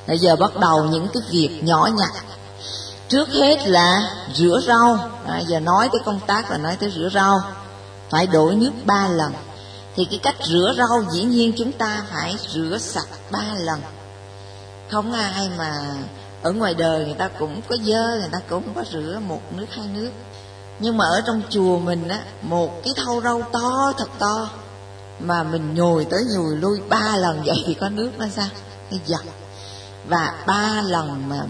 Bây giờ bắt đầu những cái việc nhỏ nhặt. Trước hết là rửa rau. Giờ nói tới công tác là nói tới rửa rau. Phải đổi nước 3 lần. Thì cái cách rửa rau dĩ nhiên chúng ta phải rửa sạch 3 lần. Không ai mà ở ngoài đời người ta cũng có dơ, người ta cũng có rửa 1 nước 2 nước. Nhưng mà ở trong chùa mình á, một cái thau rau to, thật to, mà mình nhồi tới nhồi lui 3 lần vậy thì có nước nó sao? Nó dập. Và 3 lần mà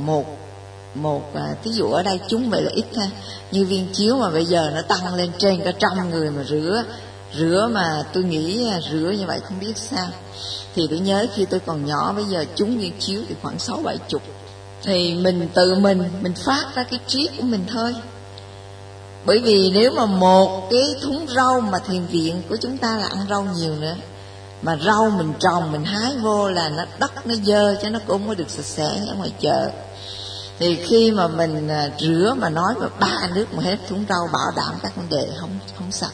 một thí dụ ở đây chúng vậy là ít ha. Như Viên Chiếu mà bây giờ nó tăng lên trên cả 100 người mà rửa mà tôi nghĩ rửa như vậy không biết sao. Thì tôi nhớ khi tôi còn nhỏ, bây giờ chúng Viên Chiếu thì khoảng 60-70. Thì mình tự mình phát ra cái trí của mình thôi. Bởi vì nếu mà một cái thúng rau mà thiền viện của chúng ta là ăn rau nhiều nữa, mà rau mình trồng mình hái vô là nó đất nó dơ, chứ nó cũng không có được sạch sẽ ở ngoài chợ. Thì khi mà mình rửa mà nói mà 3 nước mà hết thúng rau, bảo đảm các vấn đề không sạch.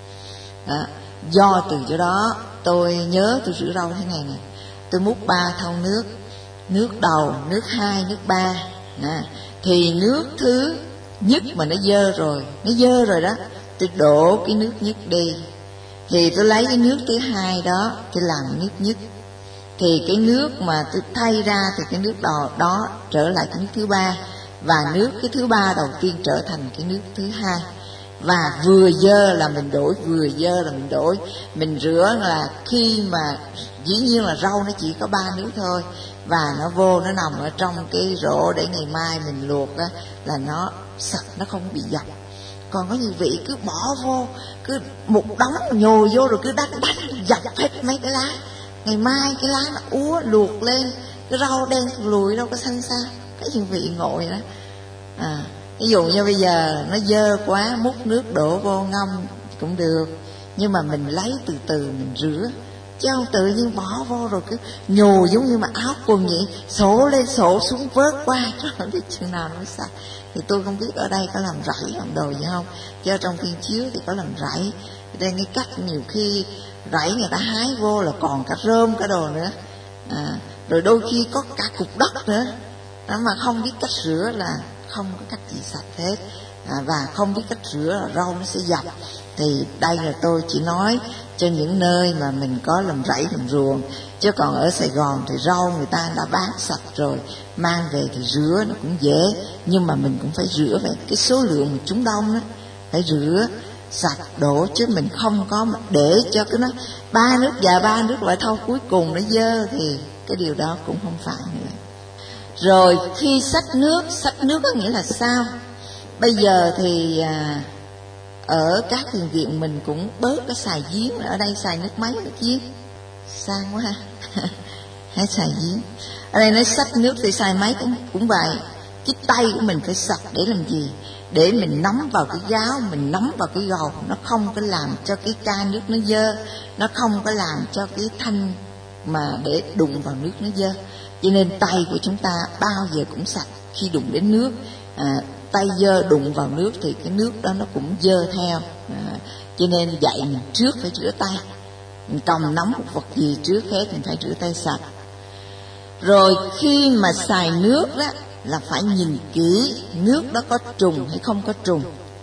Đó. Do từ chỗ đó tôi nhớ tôi rửa rau thế này nè, tôi múc 3 thau nước. Nước đầu, nước 2, nước 3 nè. Thì nước thứ nhất mà nó dơ rồi đó, tôi đổ cái nước nhất đi. Thì tôi lấy cái nước thứ 2 đó tôi làm nước nhất. Thì cái nước mà tôi thay ra thì cái nước đó trở lại cái nước thứ 3. Và nước cái thứ 3 đầu tiên trở thành cái nước thứ 2. Và vừa dơ là mình đổi, vừa dơ là mình đổi. Mình rửa là khi mà dĩ nhiên là rau nó chỉ có 3 nước thôi, và nó vô nó nằm ở trong cái rổ để ngày mai mình luộc á, là nó sạch, nó không bị dập. Còn có nhiều vị cứ bỏ vô, cứ một đống nhồi vô rồi cứ đánh dập hết mấy cái lá. Ngày mai cái lá nó úa luộc lên, cái rau đen lùi đâu có xanh xa. Cái nhiều vị ngộ vậy đó. Ví dụ như bây giờ nó dơ quá, múc nước đổ vô ngâm cũng được, nhưng mà mình lấy từ từ mình rửa, chứ không tự nhiên bỏ vô rồi cứ nhồi giống như mà áo quần vậy, sổ lên sổ xuống vớt qua, rồi không biết chừng nào nó mới sạch. Thì tôi không biết ở đây có làm rẫy làm đồ gì không, chứ trong Thiên Chiếu thì có làm rẫy. Đây cái cách nhiều khi rẫy người ta hái vô là còn cả rơm cả đồ nữa, rồi đôi khi có cả cục đất nữa. Đó, mà không biết cách rửa là không có cách gì sạch hết, và không biết cách rửa là rau nó sẽ dập. Thì đây là tôi chỉ nói cho những nơi mà mình có làm rẫy làm ruộng, chứ còn ở Sài Gòn thì rau người ta đã bán sạch rồi, mang về thì rửa nó cũng dễ, nhưng mà mình cũng phải rửa về cái số lượng mà chúng đông đó, phải rửa sạch đổ, chứ mình không có để cho cái nó 3 nước và 3 nước lại thau cuối cùng nó dơ, thì cái điều đó cũng không phải nữa. Rồi khi xách nước có nghĩa là sao? Bây giờ thì ở các thiền viện mình cũng bớt cái xài giếng, ở đây xài nước máy nước giếng, sang quá ha. Hay xài giếng. Ở đây nói xách nước thì xài máy cũng vậy. Cái tay của mình phải sạch để làm gì? Để mình nắm vào cái gáo, mình nắm vào cái gầu, nó không có làm cho cái ca nước nó dơ, nó không có làm cho cái thanh mà để đụng vào nước nó dơ. Cho nên tay của chúng ta bao giờ cũng sạch khi đụng đến nước. Tay dơ đụng vào nước thì cái nước đó nó cũng dơ theo. Cho nên dạy mình trước phải rửa tay. Mình cầm nắm một vật gì trước hết mình phải rửa tay sạch. Rồi khi mà xài nước đó là phải nhìn kỹ nước đó có trùng hay không có trùng.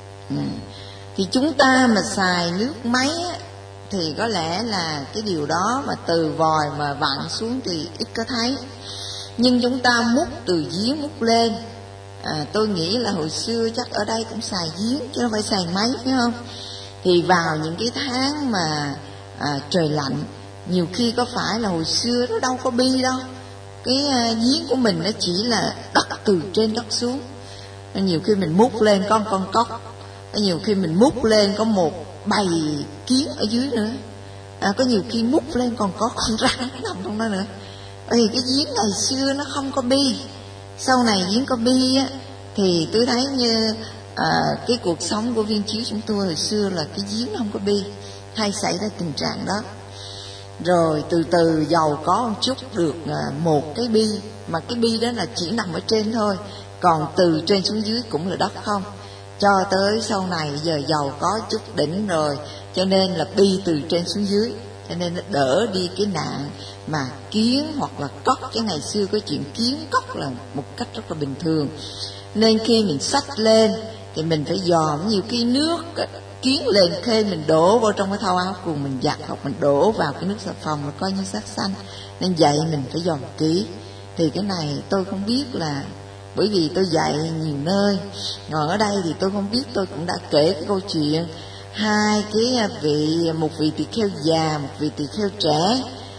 Thì chúng ta mà xài nước máy á, thì có lẽ là cái điều đó mà từ vòi mà vặn xuống thì ít có thấy. Nhưng chúng ta múc từ giếng múc lên, tôi nghĩ là hồi xưa chắc ở đây cũng xài giếng chứ không phải xài máy, phải không? Thì vào những cái tháng mà trời lạnh, nhiều khi có phải là hồi xưa nó đâu có bi đâu, cái giếng của mình nó chỉ là đất từ trên đất xuống. Nhiều khi mình múc lên có con cóc, nhiều khi mình múc lên có một bầy kiến ở dưới nữa, có nhiều khi múc lên còn có con rắn nằm trong đó nữa. Vì cái giếng ngày xưa nó không có bi. Sau này giếng có bi á, thì tôi thấy như cái cuộc sống của Viên Chiếu chúng tôi hồi xưa là cái giếng nó không có bi, hay xảy ra tình trạng đó. Rồi từ từ giàu có một chút được một cái bi, mà cái bi đó là chỉ nằm ở trên thôi, còn từ trên xuống dưới cũng là đất không. Cho tới sau này giờ giàu có chút đỉnh rồi, cho nên là bi từ trên xuống dưới, cho nên nó đỡ đi cái nạn mà kiến hoặc là cóc. Chứ ngày xưa có chuyện kiến cóc là một cách rất là bình thường. Nên khi mình xách lên thì mình phải dòm nhiều cái nước kiến lên khê, mình đổ vào trong cái thau áo quần mình giặt, hoặc mình đổ vào cái nước xà phòng là coi như sát sanh. Nên vậy mình phải dòm kỹ. Thì cái này tôi không biết, là bởi vì tôi dạy nhiều nơi, còn ở đây thì tôi không biết. Tôi cũng đã kể cái câu chuyện hai cái vị, một vị tỳ kheo già, một vị tỳ kheo trẻ,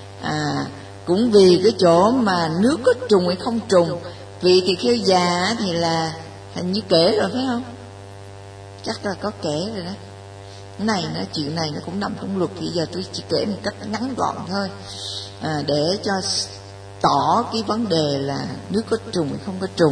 cũng vì cái chỗ mà nước có trùng hay không trùng. Vị tỳ kheo già thì là hình như kể rồi phải không? Chắc là có kể rồi đó. Cái này nó, chuyện này nó cũng nằm trong luật, thì giờ tôi chỉ kể một cách ngắn gọn thôi, để cho tỏ cái vấn đề là nước có trùng hay không có trùng.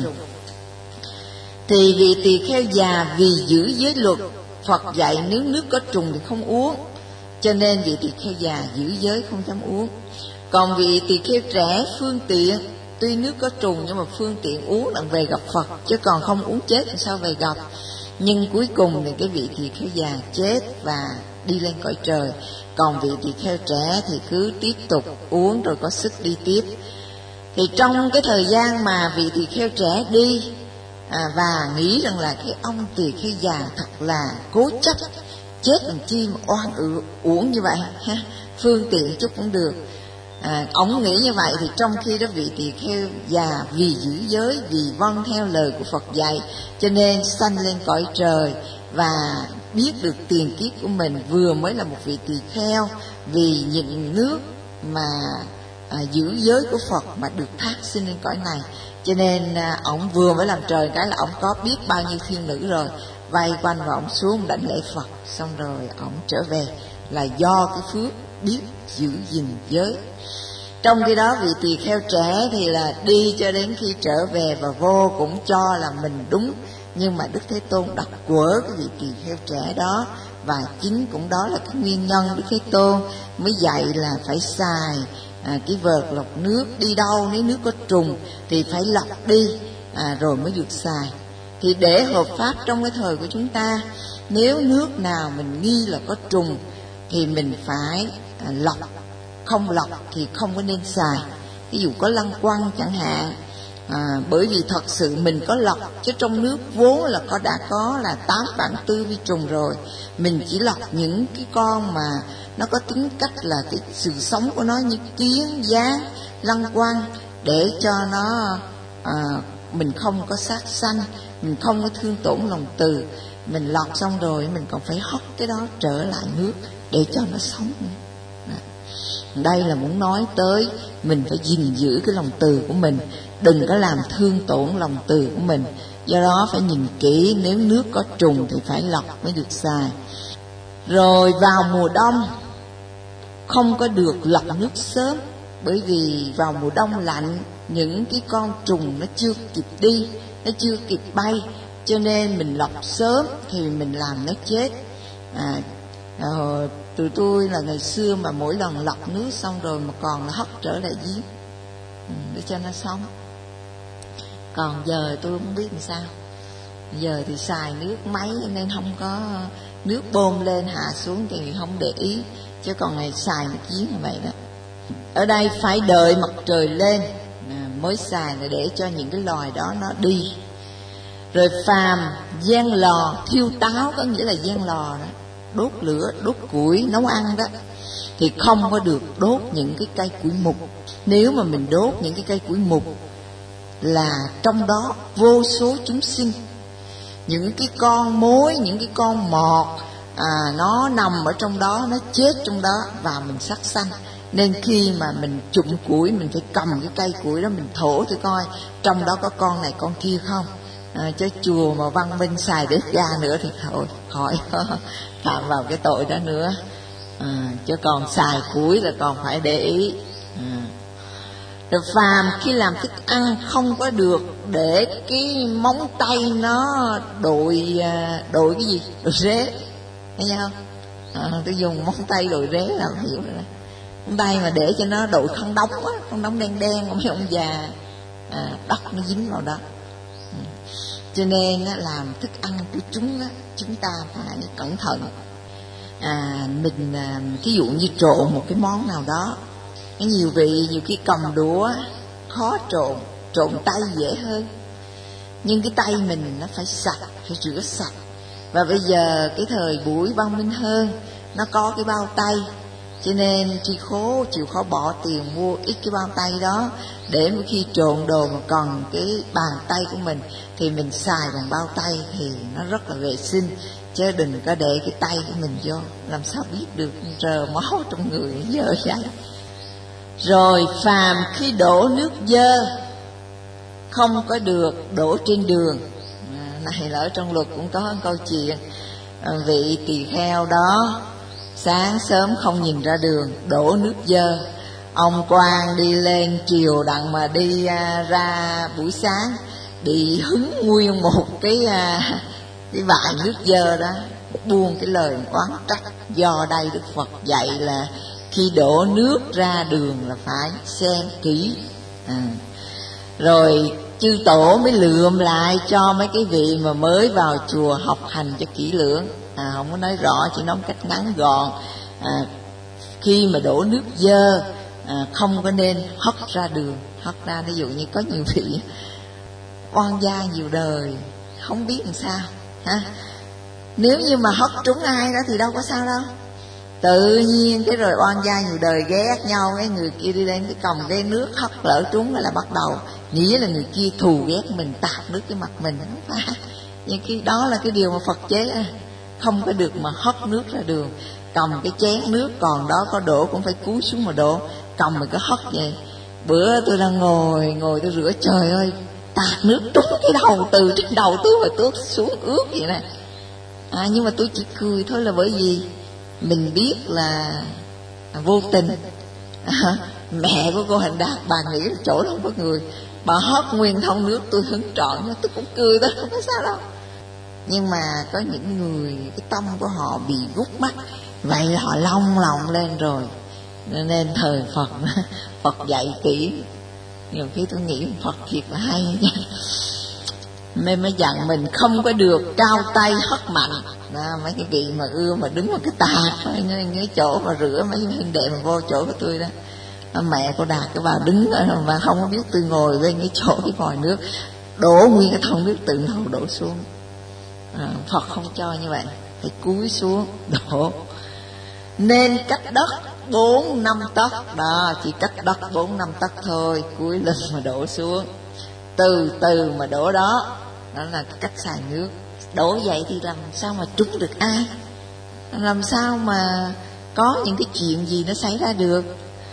Thì vị tỳ kheo già vì giữ giới luật Phật dạy nếu nước có trùng thì không uống, cho nên vị tỳ kheo già giữ giới không dám uống. Còn vị tỳ kheo trẻ phương tiện, tuy nước có trùng nhưng mà phương tiện uống là về gặp Phật, chứ còn không uống chết thì sao về gặp. Nhưng cuối cùng thì cái vị tỳ kheo già chết và đi lên cõi trời. Còn vị tỳ kheo trẻ thì cứ tiếp tục uống rồi có sức đi tiếp. Thì trong cái thời gian mà vị tỳ kheo trẻ đi, và nghĩ rằng là cái ông tỳ kheo già thật là cố chấp, chết làm chi mà oan uổng như vậy ha, phương tiện chút cũng được. Ông nghĩ như vậy. Thì trong khi đó vị tỳ kheo già vì giữ giới, vì vâng theo lời của Phật dạy, cho nên sanh lên cõi trời và biết được tiền kiếp của mình. Vừa mới là một vị tỳ kheo, vì nhịn nước mà giữ giới của Phật mà được thác sinh lên cõi này. Cho nên ổng vừa mới làm trời cái là ổng có biết bao nhiêu thiên nữ rồi vây quanh, và ổng xuống đảnh lễ Phật, xong rồi ổng trở về là do cái phước biết giữ gìn giới. Trong khi đó vị tỳ kheo trẻ thì là đi cho đến khi trở về và vô cũng cho là mình đúng. Nhưng mà Đức Thế Tôn đặt quở cái vị tỳ kheo trẻ đó, và chính cũng đó là cái nguyên nhân Đức Thế Tôn mới dạy là phải xài cái vợt lọc nước. Đi đâu nếu nước có trùng thì phải lọc đi, rồi mới được xài. Thì để hợp pháp trong cái thời của chúng ta, nếu nước nào mình nghi là có trùng thì mình phải lọc, không lọc thì không có nên xài. Ví dụ có lăng quăng chẳng hạn, bởi vì thật sự mình có lọc, chứ trong nước vốn là đã có là 8 vạn tư vi trùng rồi. Mình chỉ lọc những cái con mà nó có tính cách là cái sự sống của nó, như kiến, gián, lăng quăng, để cho nó mình không có sát sanh, mình không có thương tổn lòng từ. Mình lọc xong rồi mình còn phải hót cái đó trở lại nước để cho nó sống nữa. Đây là muốn nói tới mình phải gìn giữ cái lòng từ của mình, đừng có làm thương tổn lòng từ của mình. Do đó phải nhìn kỹ, nếu nước có trùng thì phải lọc mới được xài. Rồi vào mùa đông không có được lọc nước sớm, bởi vì vào mùa đông lạnh, những cái con trùng nó chưa kịp đi, nó chưa kịp bay, cho nên mình lọc sớm thì mình làm nó chết. Tụi tôi là ngày xưa mà mỗi lần lọc nước xong rồi mà còn là hất trở lại giếng để cho nó sống. Còn giờ tôi không biết làm sao. Giờ thì xài nước máy nên không có nước bơm lên hạ xuống thì không để ý, chứ còn ngày xài một giếng như vậy đó. Ở đây phải đợi mặt trời lên mới xài, là để cho những cái loài đó nó đi. Rồi phàm gian lò thiêu táo, có nghĩa là gian lò đó, đốt lửa, đốt củi nấu ăn đó, thì không có được đốt những cái cây củi mục. Nếu mà mình đốt những cái cây củi mục là trong đó vô số chúng sinh, những cái con mối, những cái con mọt, nó nằm ở trong đó, nó chết trong đó và mình sát sanh. Nên khi mà mình chụm củi, mình phải cầm cái cây củi đó mình thổ thử coi trong đó có con này con kia không. Chứ chùa mà văn minh xài đứt ga nữa thì thôi khỏi phạm vào cái tội đó nữa. Chứ còn xài củi là còn phải để ý. Rồi phàm khi làm thức ăn không có được để cái móng tay nó đội cái gì, đội rế, thấy không? Tôi dùng móng tay đội rế là hiểu rồi đó. Móng tay mà để cho nó đội khăn đóng á, khăn đóng đen đen của mấy ông già, đất nó dính vào đó. Cho nên làm thức ăn của chúng ta phải cẩn thận. mình thí dụ như trộn một cái món nào đó, cái nhiều vị nhiều khi cầm đũa khó trộn tay dễ hơn, nhưng cái tay mình nó phải sạch, phải rửa sạch. Và bây giờ cái thời buổi văn minh hơn, nó có cái bao tay, cho nên chịu khó bỏ tiền mua ít cái bao tay đó, để mỗi khi trộn đồ mà còn cái bàn tay của mình thì mình xài bằng bao tay thì nó rất là vệ sinh, chứ đừng có để cái tay của mình vô, làm sao biết được rờ máu trong người dơ vậy. Rồi phàm khi đổ nước dơ không có được đổ trên đường. Này là ở trong luật cũng có một câu chuyện, vị tỳ kheo đó sáng sớm không nhìn ra đường, đổ nước dơ. Ông quan đi lên triều đặng mà đi ra buổi sáng, bị hứng nguyên một cái vại nước dơ đó, buông cái lời oán trách. Do đây Đức Phật dạy là khi đổ nước ra đường là phải xem kỹ. Rồi chư tổ mới lượm lại cho mấy cái vị mà mới vào chùa học hành cho kỹ lưỡng. Không có nói rõ, chỉ nói một cách ngắn gọn. Khi mà đổ nước dơ không có nên hất ra đường. Hất ra, ví dụ như có nhiều vị oan gia nhiều đời không biết làm sao ha. Nếu như mà hất trúng ai đó thì đâu có sao đâu, tự nhiên cái rồi oan gia nhiều đời ghét nhau, cái người kia đi lên cái cầm cái nước hất lỡ trúng là bắt đầu nghĩa là người kia thù ghét mình, tạt nước cái mặt mình. Không phải, nhưng cái đó là cái điều mà Phật chế, không có được mà hất nước ra đường. Cầm cái chén nước còn đó có đổ cũng phải cúi xuống mà đổ, cầm mà cứ hất vậy. Bữa tôi đang ngồi tôi rửa, trời ơi, tạt nước trúng cái đầu, từ trên đầu tôi mà tôi xuống ướt vậy nè. Nhưng mà tôi chỉ cười thôi, là bởi vì mình biết là vô tình. Mẹ của cô Hạnh Đạt bà nghĩ là chỗ không có người, bà hất nguyên thông nước tôi hứng trọn, tôi cũng cười thôi, không có sao đâu. Nhưng mà có những người cái tâm của họ bị gút mắt, vậy là họ long lòng lên rồi. Nên thời Phật dạy kỹ. Nhiều khi tôi nghĩ Phật thiệt là hay nha. Mới dặn mình không có được cao tay hất mạnh. Mấy cái vị mà ưa mà đứng vào cái tạc cái chỗ mà rửa, mấy huynh đệ mà vô chỗ của tôi đó, mẹ cô Đạt cái bà đứng mà không có biết tôi ngồi bên cái chỗ cái vòi nước, đổ nguyên cái thau nước từ đầu đổ xuống. Phật không cho như vậy, phải cúi xuống đổ. Nên cách đất 4-5 tấc đó, chỉ cách đất 4-5 tấc thôi, cúi lên mà đổ xuống, từ từ mà đổ đó. Đó là cái cách xài nước. Đổ vậy thì làm sao mà trúng được ai, làm sao mà có những cái chuyện gì nó xảy ra được.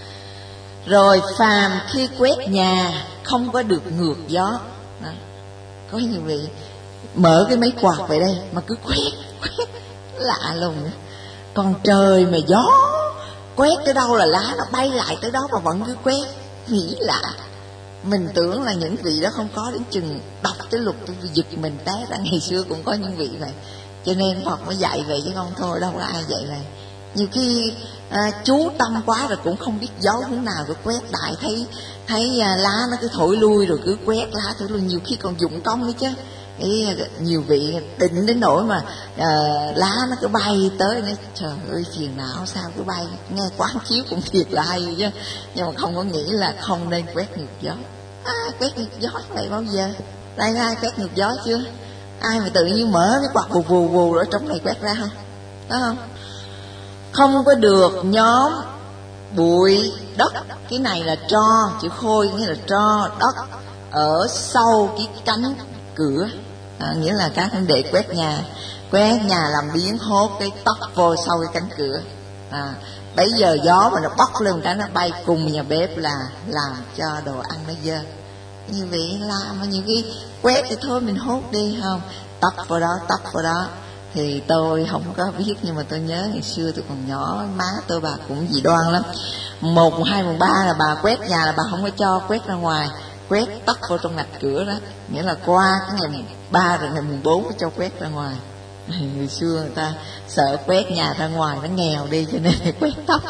Rồi phàm khi quét nhà không có được ngược gió. Đó. Có nhiều vị mở cái máy quạt vậy đây mà cứ quét lạ lùng. Còn trời mà gió quét tới đâu là lá nó bay lại tới đó mà vẫn cứ quét, nghĩ lạ. Mình tưởng là những vị đó không có, đến chừng đọc tới luật tôi giật mình té ra. Ngày xưa cũng có những vị vậy, cho nên Phật mới dạy vậy chứ không thôi đâu có ai dạy vậy. Nhiều khi chú tâm quá rồi cũng không biết gió hướng nào cứ quét đại, thấy lá nó cứ thổi lui rồi cứ quét lá thổi lui, nhiều khi còn dụng công nữa chứ. Nhiều vị định đến nỗi mà lá nó cứ bay tới, nói trời ơi phiền não sao cứ bay, nghe quán chiếu cũng thiệt là hay chứ, nhưng mà không có nghĩ là không nên quét ngược gió. Quét ngược gió vậy bao giờ? Đây ai quét ngược gió chưa? Ai mà tự nhiên mở cái quạt vù vù ở trong này quét ra không? Đó không? Không có được nhóm bụi đất, cái này là tro, chữ khôi nghĩa là tro đất ở sau cái cánh cửa. Nghĩa là các huynh đệ quét nhà làm biến hốt cái tóc vô sau cái cánh cửa. Bây giờ gió mà nó bốc lên cái nó bay cùng nhà bếp là làm cho đồ ăn nó dơ. Như vậy làm mà nhiều khi quét thì thôi mình hốt đi không, tóc vào đó. Thì tôi không có biết, nhưng mà tôi nhớ ngày xưa tôi còn nhỏ, má tôi bà cũng dị đoan lắm. 1, 2, 3 là bà quét nhà là bà không có cho quét ra ngoài, quét tóc vào trong ngạch cửa đó, nghĩa là qua cái ngày mùng 3 rồi ngày mùng 4 mới cho quét ra ngoài. Người xưa người ta sợ quét nhà ra ngoài nó nghèo đi, cho nên quét tóc.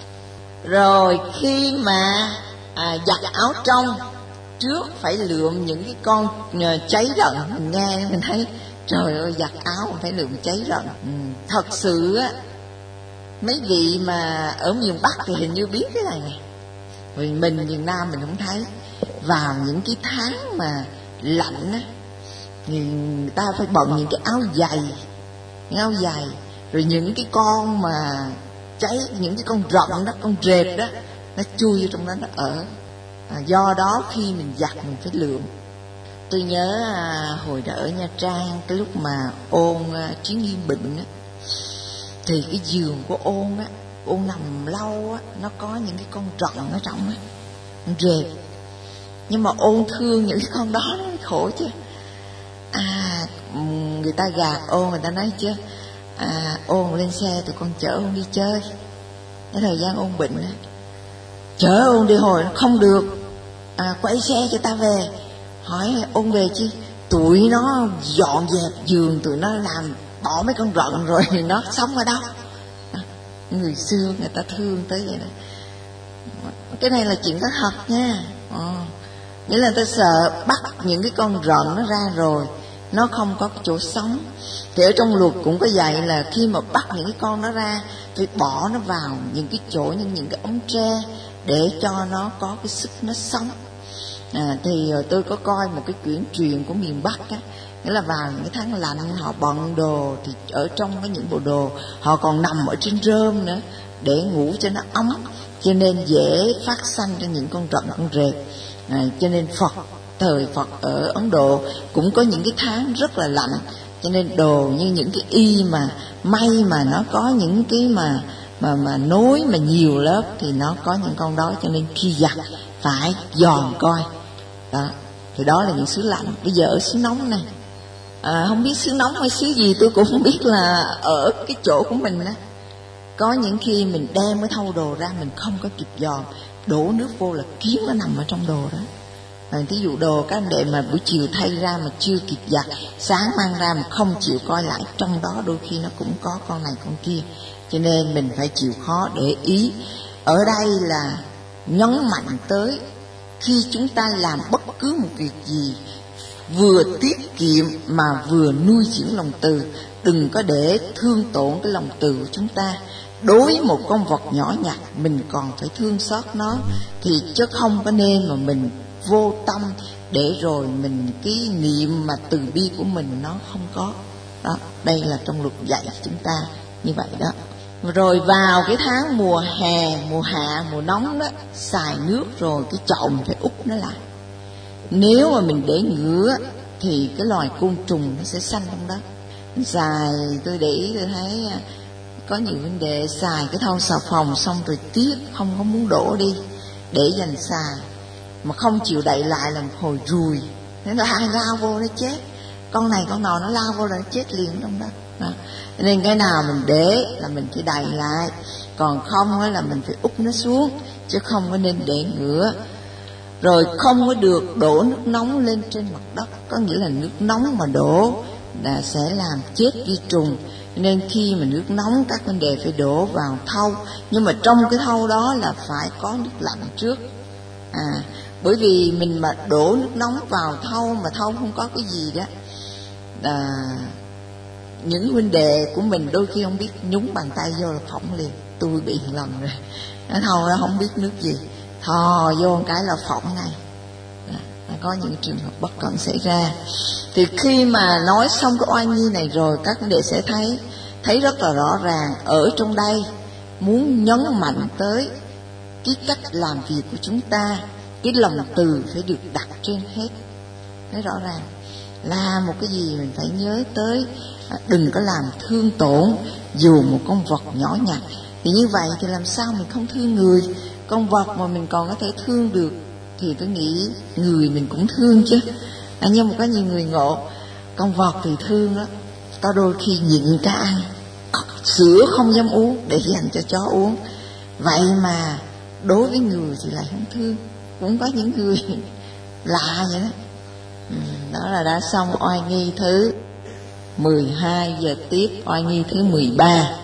Rồi khi mà giặt áo trong, trước phải lượm những cái con cháy rận. Mình nghe mình thấy trời ơi, giặt áo phải lượm cháy rận. Thật sự á, Mấy vị mà ở miền Bắc thì hình như biết cái này nè, vì mình miền Nam mình không thấy. Vào những cái tháng mà lạnh á, thì người ta phải bận những cái áo dày, rồi những cái con mà cháy, những cái con rận đó, con rệp đó, nó chui vô trong đó nó ở. Do đó khi mình giặt mình phải lượm. Tôi nhớ hồi đó ở Nha Trang, cái lúc mà Ôn chuyến đi bệnh á, thì cái giường của Ôn nằm lâu á, nó có những cái con rận ở trong á, con rệp. Nhưng mà Ôn thương những cái con đó nó khổ chứ. Người ta gạt Ôn, người ta nói chứ Ôn lên xe tụi con chở Ôn đi chơi. Cái thời gian Ôn bệnh á, chở Ôn đi hồi nó không được, quay xe cho ta về. Hỏi Ôn về chi? Tụi nó dọn dẹp giường, tụi nó làm bỏ mấy con rận rồi nó sống ở đâu. Người xưa người ta thương tới vậy đó. Cái này là chuyện có thật nha. Nghĩa là ta sợ bắt những cái con rận nó ra rồi nó không có chỗ sống. Thì ở trong luật cũng có dạy là khi mà bắt những cái con nó ra, phải bỏ nó vào những cái chỗ, những cái ống tre để cho nó có cái sức nó sống. Thì tôi có coi một cái quyển truyền của miền Bắc á, nghĩa là vào những cái tháng lạnh họ bận đồ, thì ở trong có những bộ đồ họ còn nằm ở trên rơm nữa để ngủ cho nó ấm, cho nên dễ phát sanh ra những con rận, con rệp. Cho nên thời Phật ở Ấn Độ cũng có những cái tháng rất là lạnh, cho nên đồ như những cái y mà may mà nó có những cái mà nối mà nhiều lớp thì nó có những con đó, cho nên khi giặt phải dòm coi đó. Thì đó là những xứ lạnh. Bây giờ ở xứ nóng này, không biết xứ nóng hay xứ gì tôi cũng không biết, là ở cái chỗ của mình á, có những khi mình đem cái thau đồ ra mình không có kịp dòm, đổ nước vô là kiến nó nằm ở trong đồ đó. Thí dụ đồ các anh đệ mà buổi chiều thay ra mà chưa kịp giặt, sáng mang ra mà không chịu coi lại, trong đó đôi khi nó cũng có con này con kia. Cho nên mình phải chịu khó để ý. Ở đây là nhấn mạnh tới khi chúng ta làm bất cứ một việc gì, vừa tiết kiệm mà vừa nuôi dưỡng lòng từ. Đừng có để thương tổn cái lòng từ của chúng ta. Đối với một con vật nhỏ nhặt mình còn phải thương xót nó, thì chứ không có nên mà mình vô tâm để rồi mình cái niệm mà từ bi của mình nó không có. Đó, đây là trong luật dạy chúng ta như vậy đó. Rồi vào cái tháng mùa hè, mùa hạ, mùa nóng đó, xài nước rồi cái chậu mình phải úp nó lại. Nếu mà mình để ngứa thì cái loài côn trùng nó sẽ sanh trong đó. Xài, tôi để ý tôi thấy có nhiều vấn đề xài cái thau xà phòng xong rồi tiếc không có muốn đổ đi để dành xài, mà không chịu đậy lại là một hồi ruồi, nó lao vô nó chết. Con này con nọ nó lao vô là nó chết liền trong đó. Nên cái nào mình để là mình phải đậy lại, còn không là mình phải úp nó xuống, chứ không có nên để ngửa. Rồi không có được đổ nước nóng lên trên mặt đất, có nghĩa là nước nóng mà đổ là sẽ làm chết vi trùng. Nên khi mà nước nóng các vấn đề phải đổ vào thau, nhưng mà trong cái thau đó là phải có nước lạnh trước. Bởi vì mình mà đổ nước nóng vào thau mà thau không có cái gì đó, những huynh đệ của mình đôi khi không biết nhúng bàn tay vô là phỏng liền. Tôi bị một lần rồi, cái thau đó không biết nước gì, thò vô một cái là phỏng ngay. Có những trường hợp bất cẩn xảy ra. Thì khi mà nói xong cái oai nghi này rồi, các huynh đệ sẽ thấy rất là rõ ràng. Ở trong đây muốn nhấn mạnh tới cái cách làm việc của chúng ta, cái lòng từ phải được đặt trên hết. Thấy rõ ràng, làm một cái gì mình phải nhớ tới đừng có làm thương tổn dù một con vật nhỏ nhặt. Thì như vậy thì làm sao mình không thương người? Con vật mà mình còn có thể thương được thì tôi nghĩ người mình cũng thương chứ. Nhưng mà có nhiều người ngộ, con vật thì thương đó, có đôi khi nhịn cả ăn, sữa không dám uống để dành cho chó uống. Vậy mà đối với người thì lại không thương. Cũng có những người lạ vậy đó. Đó là đã xong oai nghi thứ 12, giờ tiếp oai nghi thứ 13.